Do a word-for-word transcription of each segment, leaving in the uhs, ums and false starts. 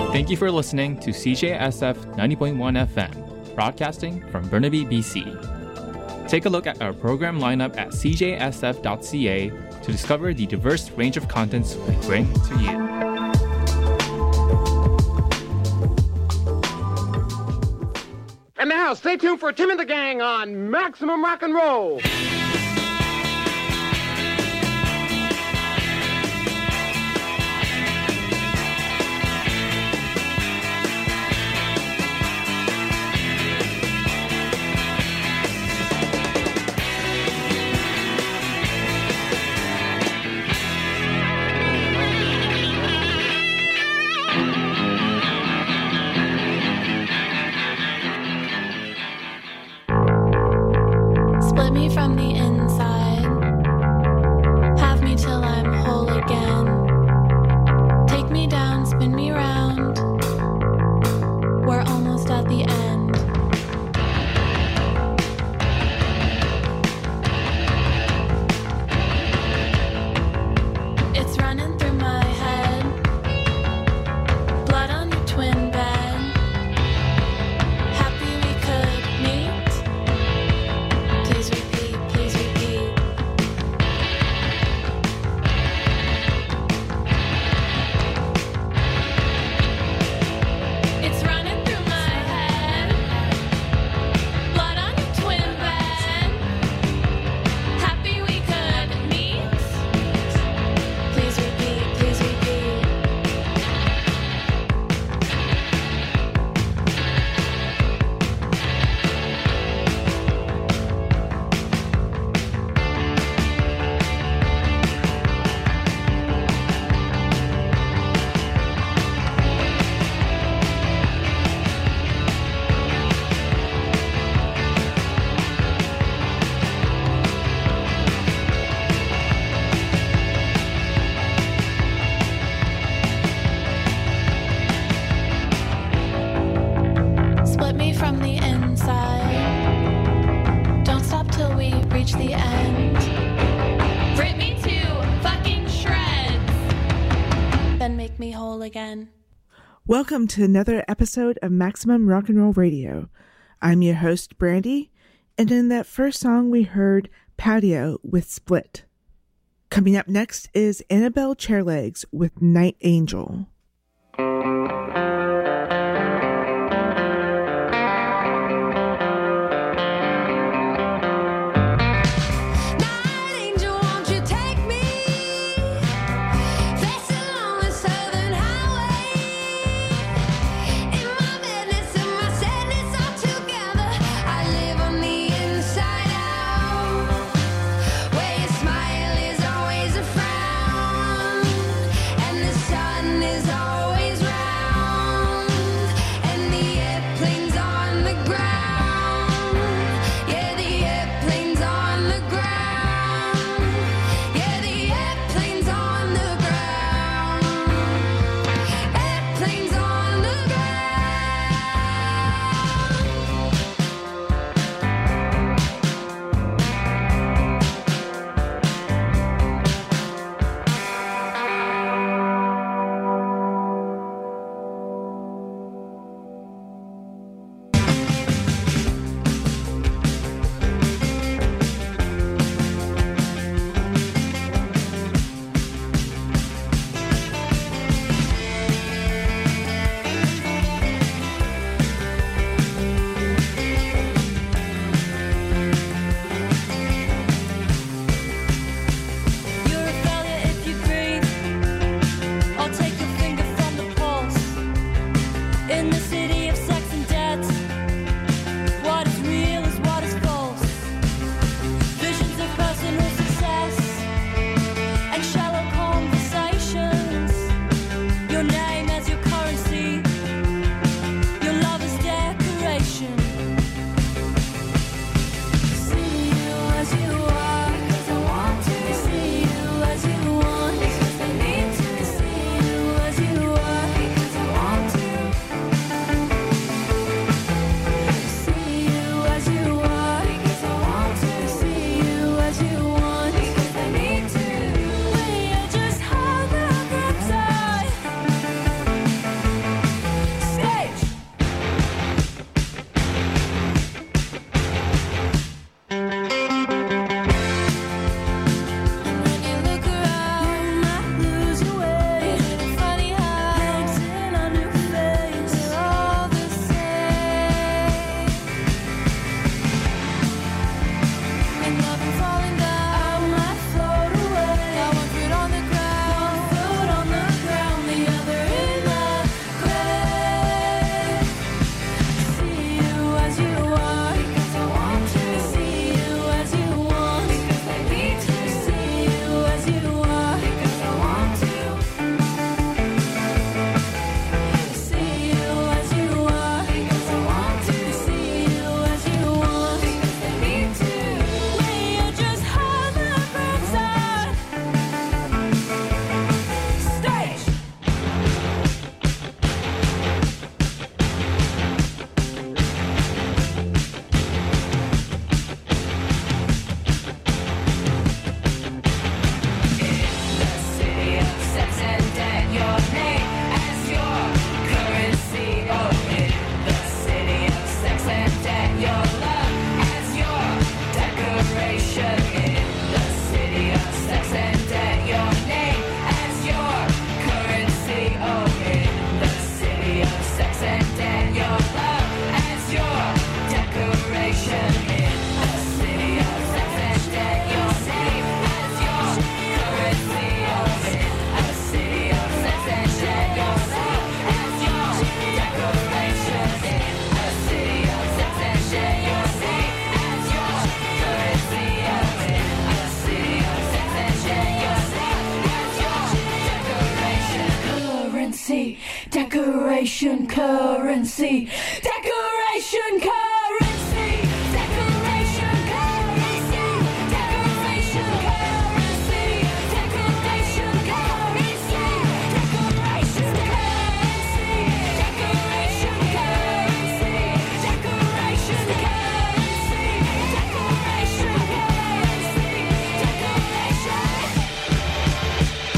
Thank you for listening to C J S F ninety point one F M, broadcasting from Burnaby, B C. Take a look at our program lineup at c j s f dot c a to discover the diverse range of contents we bring to you. And now, stay tuned for Tim and the Gang on Maximum Rock and Roll. Split me from the inside, have me till I'm whole again. Take me down, spin me round, we're almost at the end. It's running through my head, blood on your twin bed. Happy we could meet. Please repeat, please repeat. It's running through my head, blood on your twin bed. Happy we could meet. Please repeat, please repeat. Split me from the inside. Don't stop till we reach the end. Rip me to fucking shreds. Then make me whole again. Welcome to another episode of Maximum Rock and Roll Radio. I'm your host, Brandy, and in that first song we heard Patio with Split. Coming up next is Annabelle Chairlegs with Night Angel. Night angel, won't you take me? Face along the southern highway. In my madness and my sadness all together, I live on the inside out. Where your smile is always a frown, and the sun is currency, decoration currency, decoration currency, decoration currency, decoration currency, decoration currency, decoration currency, decoration currency, decoration currency, decoration currency, decoration.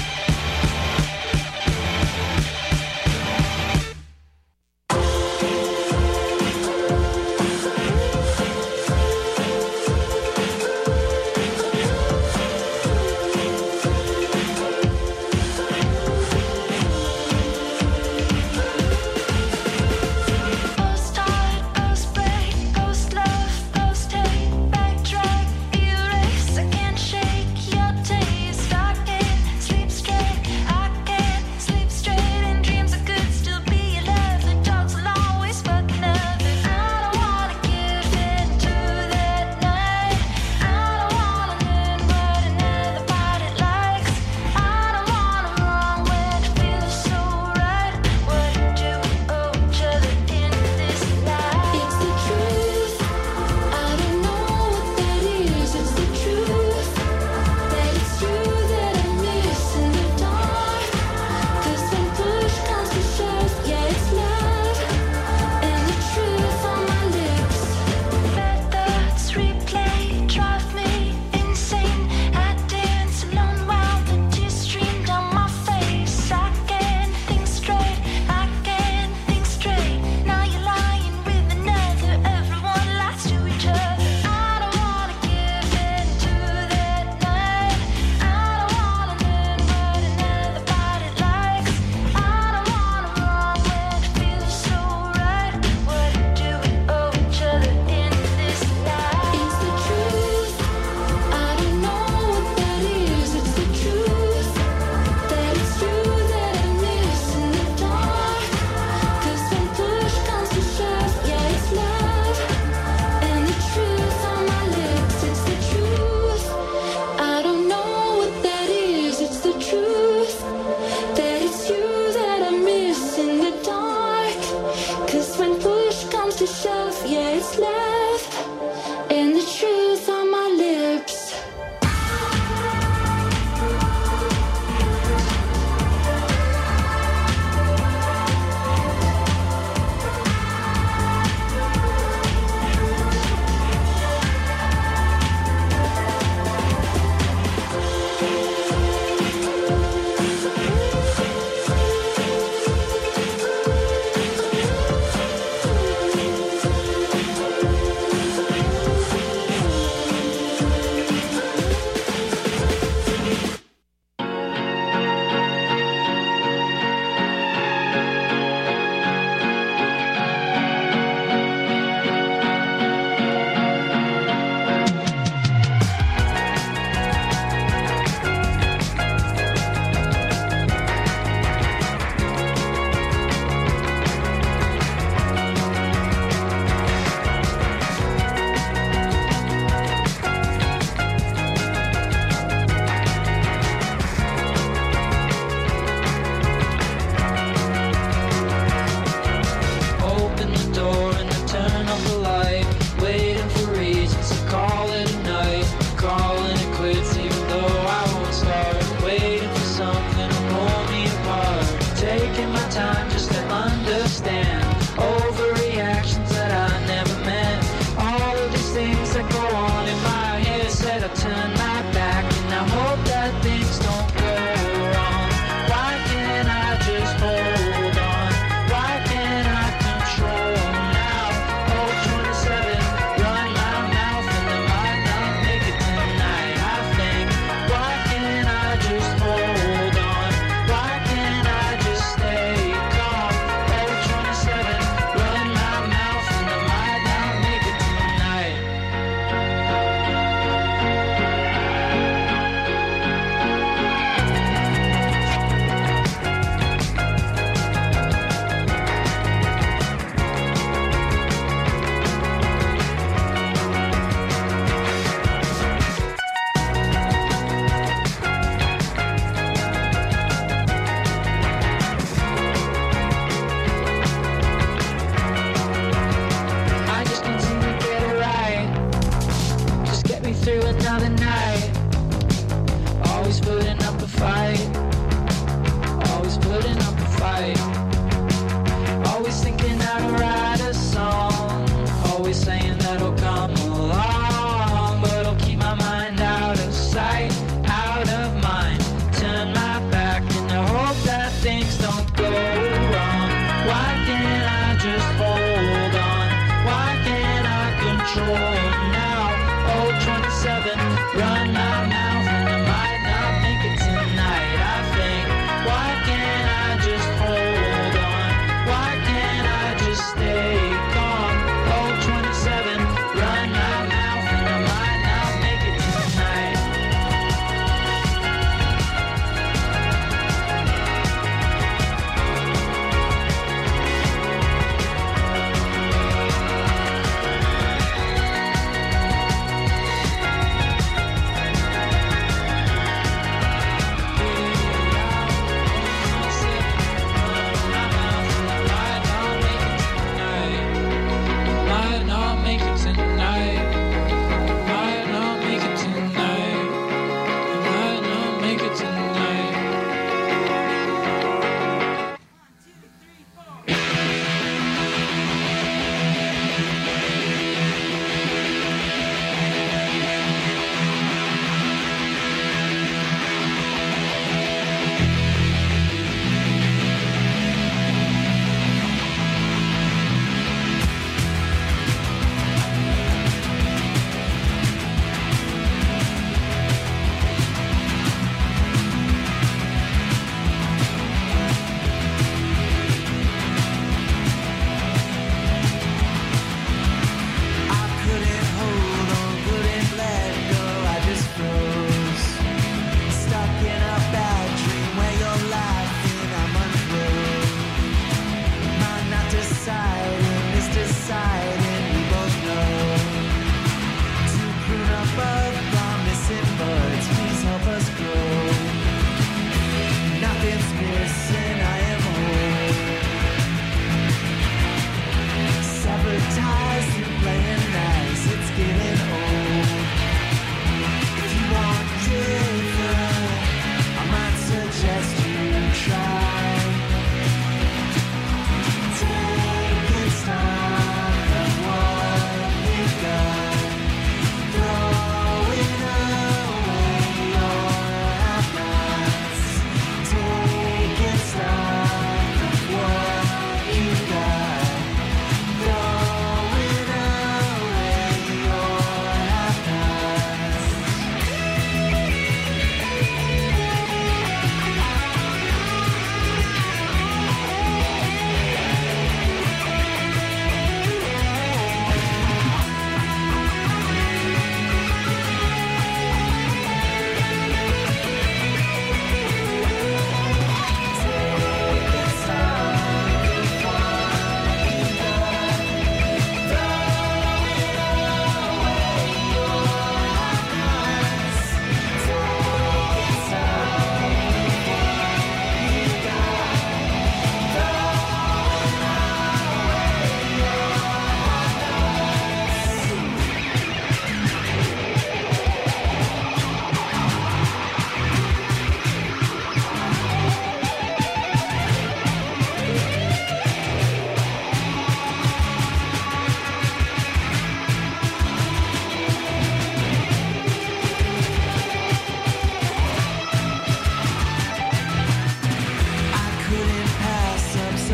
Post hard, post break, post love, post hate, backtrack, erase. I can't shake your taste. I can't sleep straight. I can't sleep straight. And dreams I could still be alive. The dogs will always fuck another. I don't wanna give in to that night. I don't wanna learn what another body likes. I don't wanna wrong when it feels so right. What do we owe each other in this life? It's the truth. I don't know what that is. It's the truth that it's you that I miss in the dark. 'Cause when push comes to shove, yeah, it's love and the truth on my lips. Bad thoughts replay, drive me insane. I dance alone while the tears stream down my face. I can't think straight. I can't think straight. Now you're lying with another. Everyone lies to each other. I don't wanna give in to that night. I don't wanna learn what another body likes. I don't wanna wrong when it feels so right. What do we owe each other in this life? It's the truth. I don't know what that is. It's the truth that it's you that I miss in the dark. 'Cause when push comes to shove, yeah, it's love and the truth on my lips. It's the truth. I don't know what that is. It's the truth that it's you that I miss in the dark. 'Cause when push comes to shove, yeah, it's love and the truth on my lips.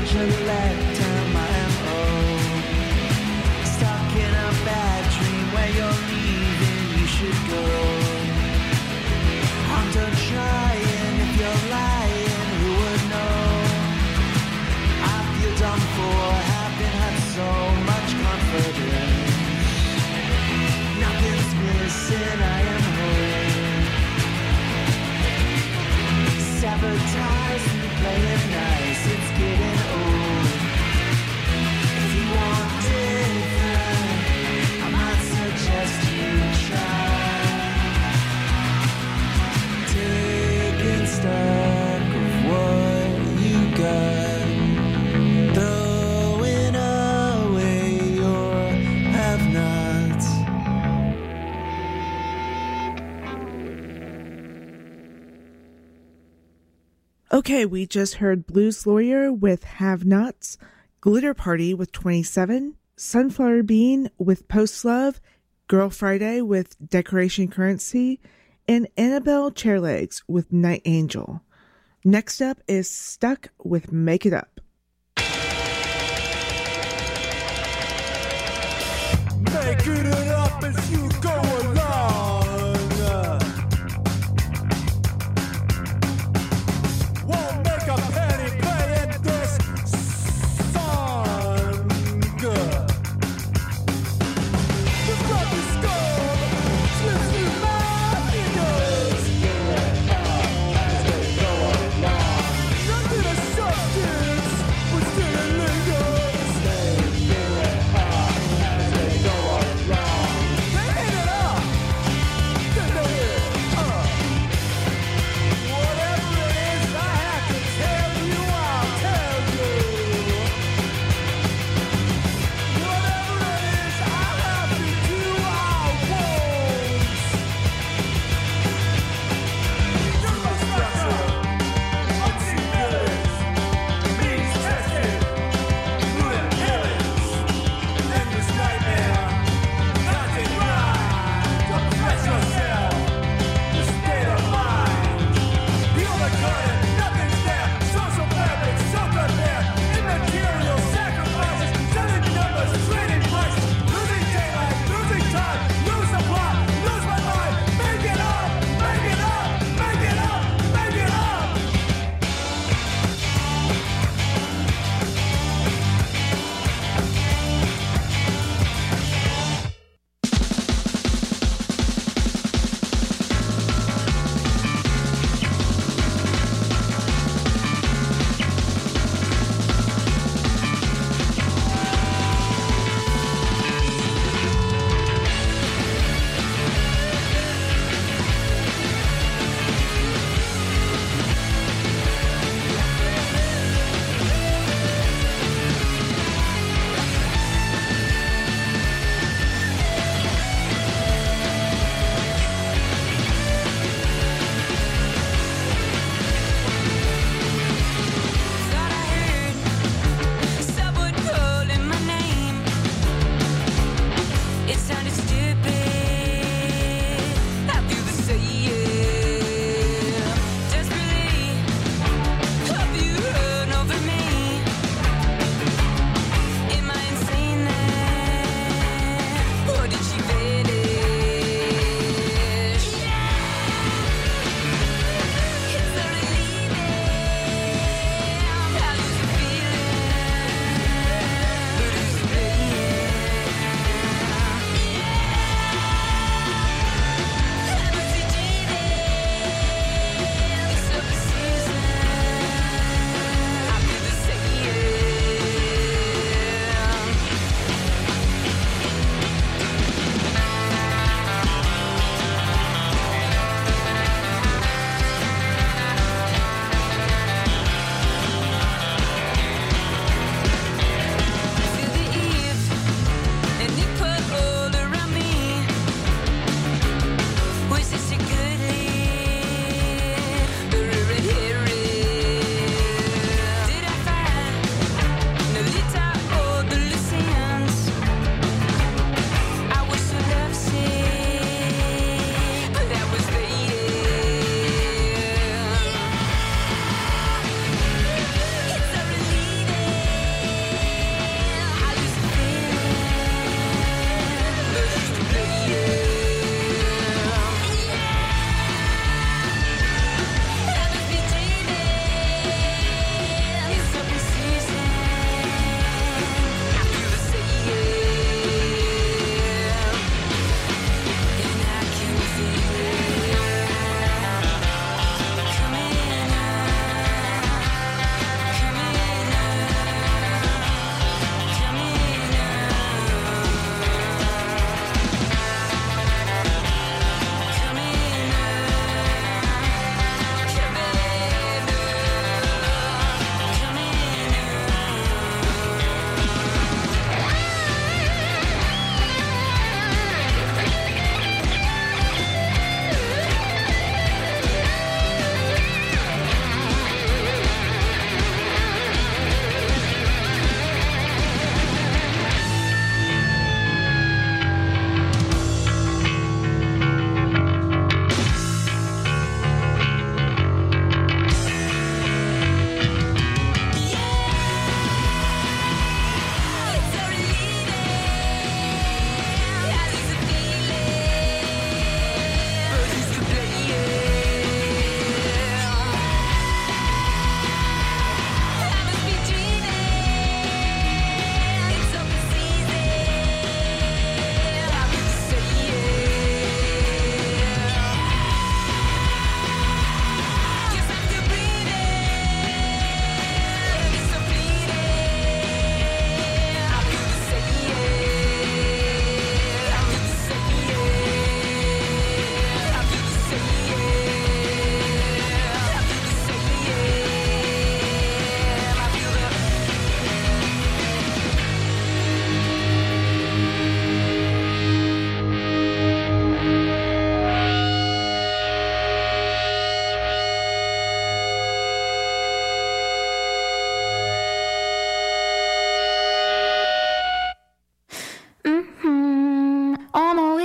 such a letdown, my M O. Stuck in a bad dream where you're leaving, you should go. I'm done trying, if you're lying, who would know? I feel done for, having had so much confidence. Nothing's missing, I am whole. Sabotage me playing nice, it's getting old. If you want different, I might suggest you try taking stock of what you got, throwing away your have-nots. Okay, we just heard Blues Lawyer with Have Nots, Glitter Party with twenty-seven, Sunflower Bean with Post Love, Girl Friday with Decoration Currency, and Annabelle Chairlegs with Night Angel. Next up is Stuck with Make It Up. Make it up as you go along. Won't make a penny playing this song. The rubber skull slips through my fingers. Nothing of substance, but still it lingers. They hit it up.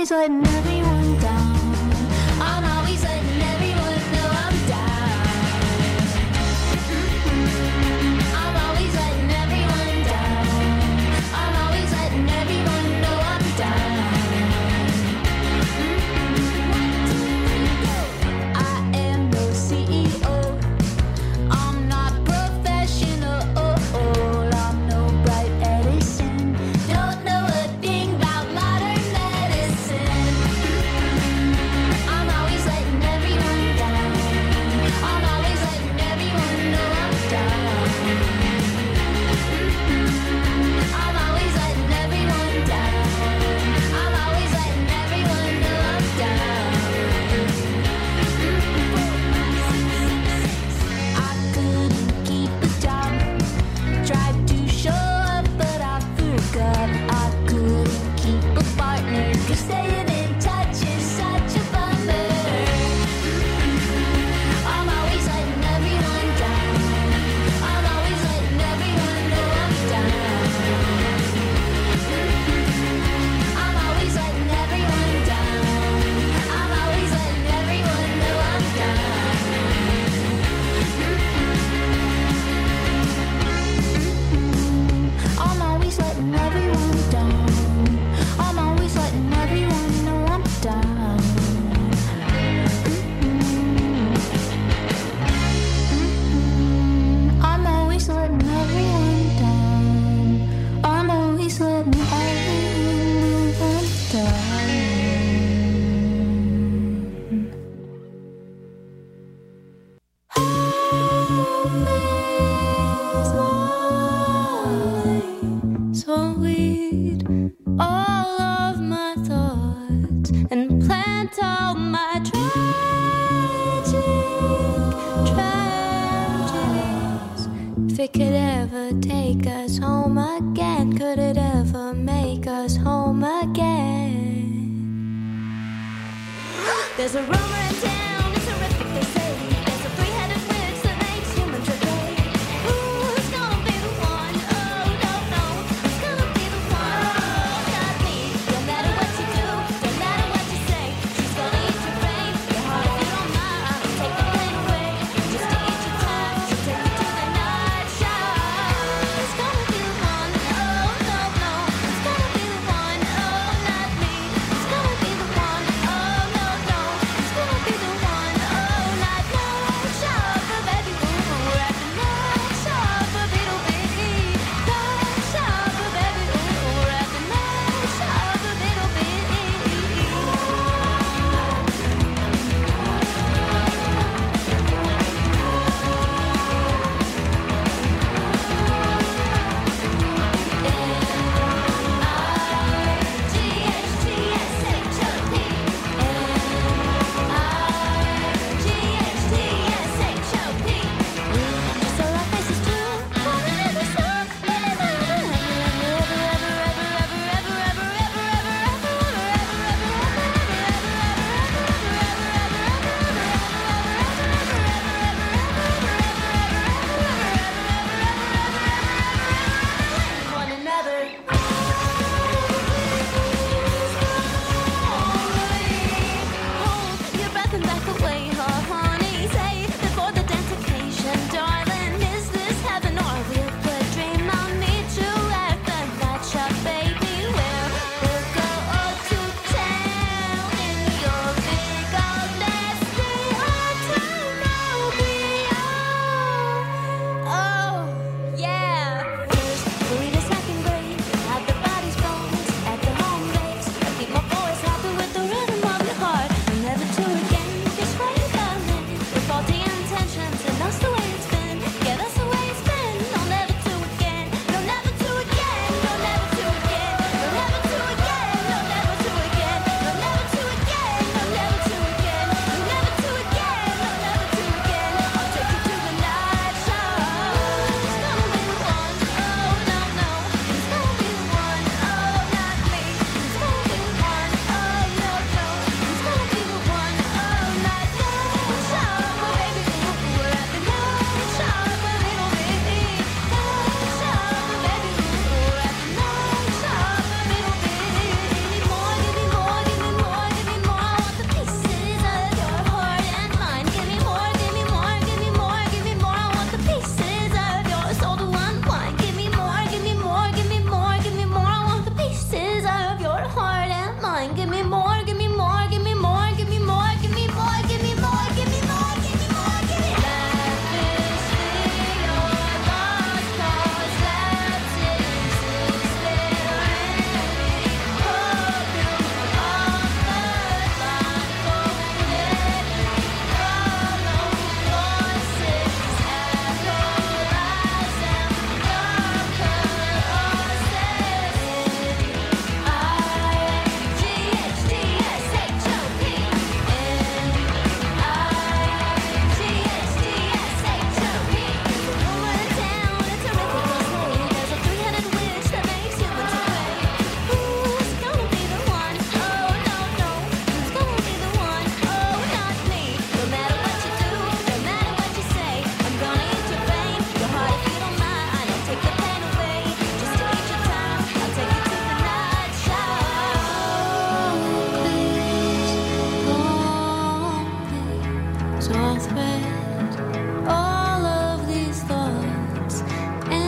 always letting everyone down. I'm always letting everyone know I'm down. I'm always letting everyone down. I'm always letting everyone know I'm down. I am no C E O. I'm not professional. I'm no bright Edison. Don't know a thing about modern medicine. I'm always letting everyone down. I'm always letting everyone know I'm down. I'm always letting everyone down. I'm always letting everyone know I'm down. I couldn't keep a job. Tried to show up, but I forgot. I couldn't keep a partner, 'cause staying in touch is such a bummer. I'm always letting everyone down. I'm always letting everyone know I'm down. I'm always letting everyone down. I'm always letting everyone know I'm down. I'm always letting everyone down. I'm always letting everyone know I'm down. I'm always letting everyone down. I'm always letting everyone down. So weed all of my thoughts and plant all my tragic tragedies. If it could ever take us home again, could it ever make us home again? There's a rumor